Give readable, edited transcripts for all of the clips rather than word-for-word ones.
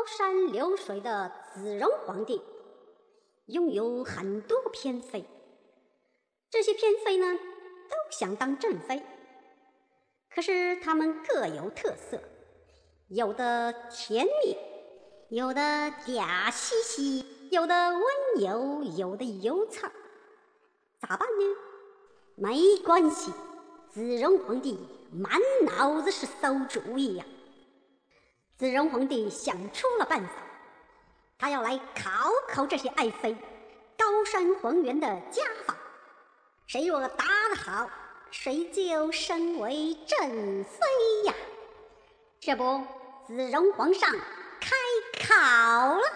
山流水的子荣皇帝，拥有很多偏妃。这些偏妃呢，都想当正妃，可是她们各有特色，有的甜蜜，有的嗲兮兮，有的温柔，有的油菜。咋办呢？没关系，子荣皇帝满脑子是馊主意呀。子荣皇帝想出了办法，他要来考考这些爱妃高山黄猿的家法，谁若答得好，谁就升为正妃呀。这不，子荣皇上开考了。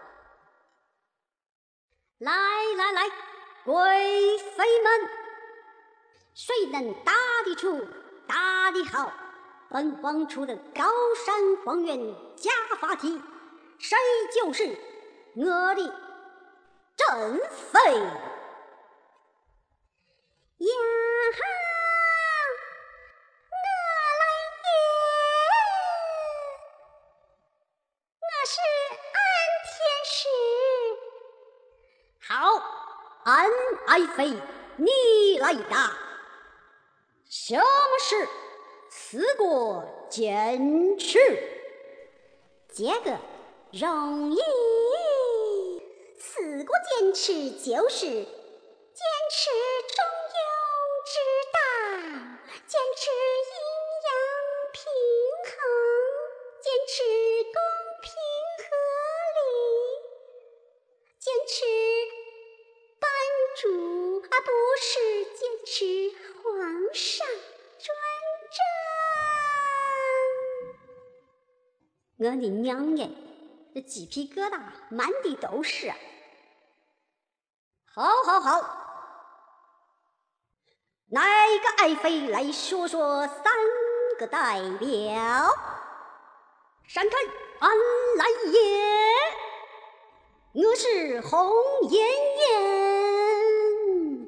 来来来，贵妃们，谁能答得出，答得好，本皇出的高山黄猿家法题，谁就是我的正妃呀！我来也，我是安天使。好，安爱妃，你来答。什么事？辞过剑齿。这个容易，辞过剑齿就是剑齿中庸之道，剑齿阴阳平衡，剑齿公平合理，剑齿班主不是剑齿皇上专政。我的娘耶，这鸡皮疙瘩满地都是啊！好，哪个爱妃来说说三个代表？闪开，俺来也！我是红艳艳。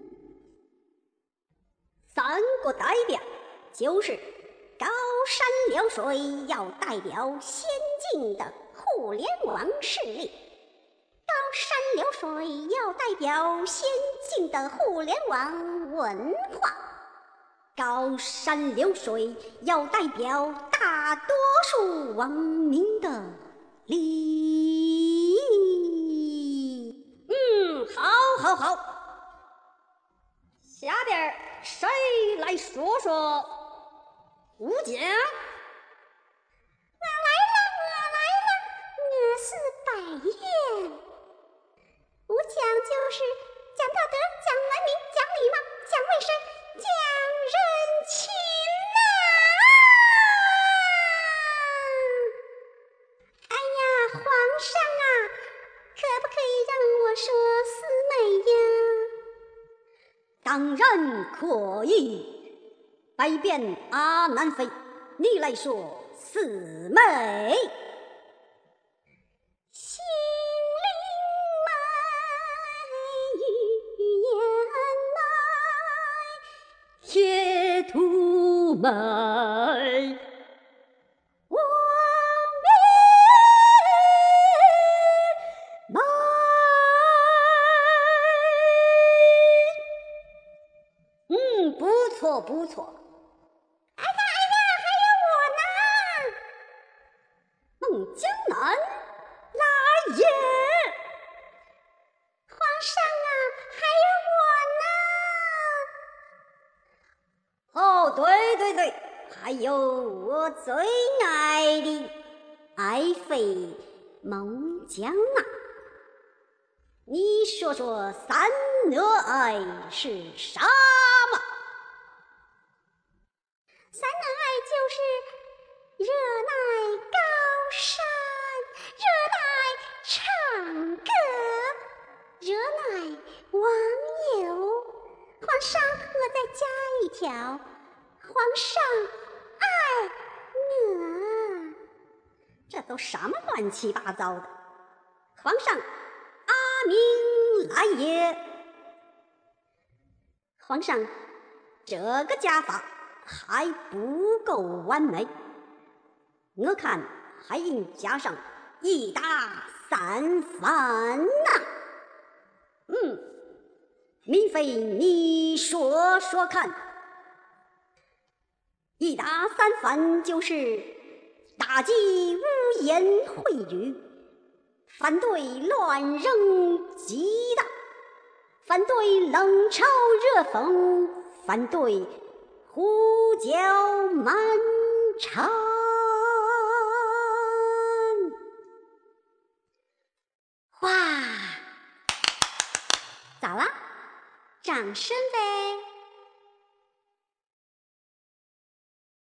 三个代表就是高山流水要代表先进的互联网势力，高山流水要代表先进的互联网文化，高山流水要代表大多数网民的利益。好，下边谁来说说武将？我来了，我是白燕。武将就是讲道德，讲文明，讲礼貌，讲卫生，讲人情啊！哎呀，皇上啊，可不可以让我说四美呀？当然可以。百变阿南妃，你来说四美。心灵美，语言美，贴图美，我美。不错。哎呀，还有我呢！孟姜男，来也！皇上啊，还有我呢！哦，对，还有我最爱的爱妃孟姜啊！你说说三热爱是啥嘛？三热爱就是热爱高山，热爱唱歌，热爱网友。皇上，我再加一条，皇上爱我。这都什么乱七八糟的？皇上阿明来也！皇上，这个家法还不够完美，我看还应加上一打三番呐。明妃你说说看，一打三番就是打击污言秽语，反对乱扔鸡蛋，反对冷嘲热讽，反对胡搅蛮缠。哇，咋啦？掌声呗！